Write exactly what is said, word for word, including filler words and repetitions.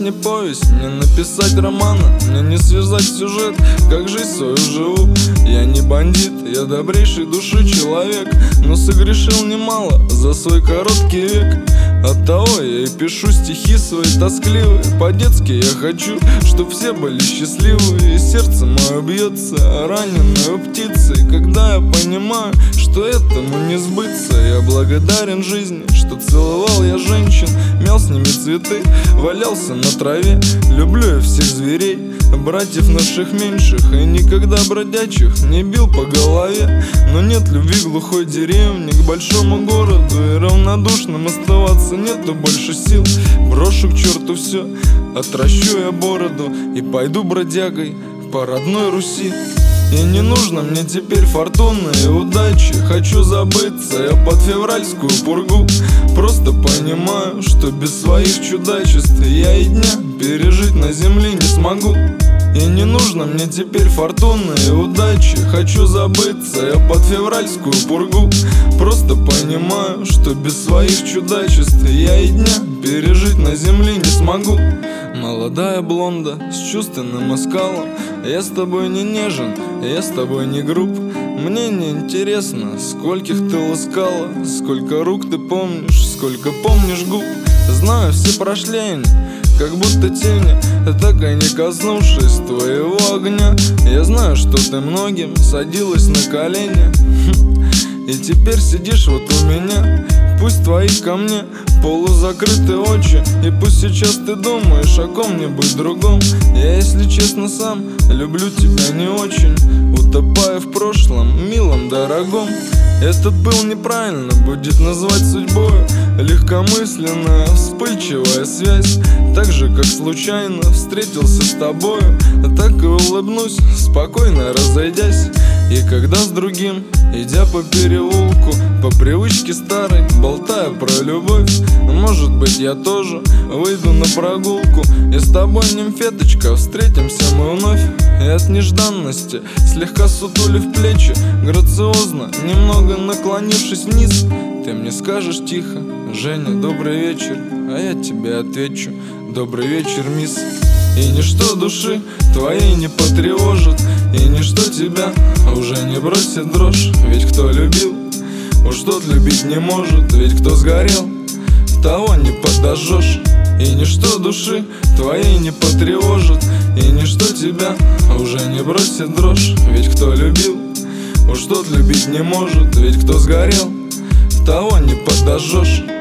не повесть, не написать романа, мне не связать сюжет, как жизнь свою живу. Я не бандит, я добрейший души человек, но согрешил немало за свой короткий век. Оттого я и пишу стихи свои тоскливые. По-детски я хочу, чтоб все были счастливы. И сердце мое бьется раненой птицей, когда я понимаю, что этому не сбыться. Я благодарен жизни, что целовал я женщин, мял с ними цветы, валялся на траве. Люблю я всех зверей, братьев наших меньших, и никогда бродячих не бил по голове. Но нет любви глухой деревни к большому городу, и равнодушным оставаться нету больше сил. Брошу к черту все, отращу я бороду и пойду бродягой по родной Руси. И не нужно мне теперь фортуны и удачи, хочу забыться я под февральскую пургу. Просто понимаю, что без своих чудачеств я и дня пережить на земле не смогу. И не нужно мне теперь фортуны и удачи, хочу забыться я под февральскую пургу. Просто понимаю, что без своих чудачеств я и дня пережить на земле не смогу. Молодая блонда с чувственным оскалом, я с тобой не нежен, я с тобой не груб. Мне не интересно, скольких ты ласкала, сколько рук ты помнишь, сколько помнишь губ. Знаю все прошления, как будто тени, так и не коснувшись твоего огня. Я знаю, что ты многим садилась на колени, и теперь сидишь вот у меня. Пусть твои ко мне полузакрыты очи, и пусть сейчас ты думаешь о ком-нибудь другом. Я, если честно, сам люблю тебя не очень, утопая в прошлом, милом, дорогом. Этот был неправильно будет назвать судьбой, легкомысленная, вспыльчивая связь. Так же, как случайно встретился с тобою, так и улыбнусь, спокойно разойдясь. И когда с другим, идя по переулку, по привычке старой, болтая про любовь, может быть, я тоже выйду на прогулку, и с тобой, нимфеточка, встретимся мы вновь. И от нежданности, слегка сутулив плечи, грациозно, немного наклонившись вниз, ты мне скажешь тихо: Женя, добрый вечер. А я тебе отвечу: добрый вечер, мисс. И ничто души твоей не потревожит, и ничто тебя уже не бросит дрожь. Ведь кто любил, уж тот любить не может, ведь кто сгорел, того не подожжешь. И ничто души твоей не потревожит, и ничто тебя уже не бросит дрожь. Ведь кто любил, уж тот любить не может, ведь кто сгорел, того не подожжешь.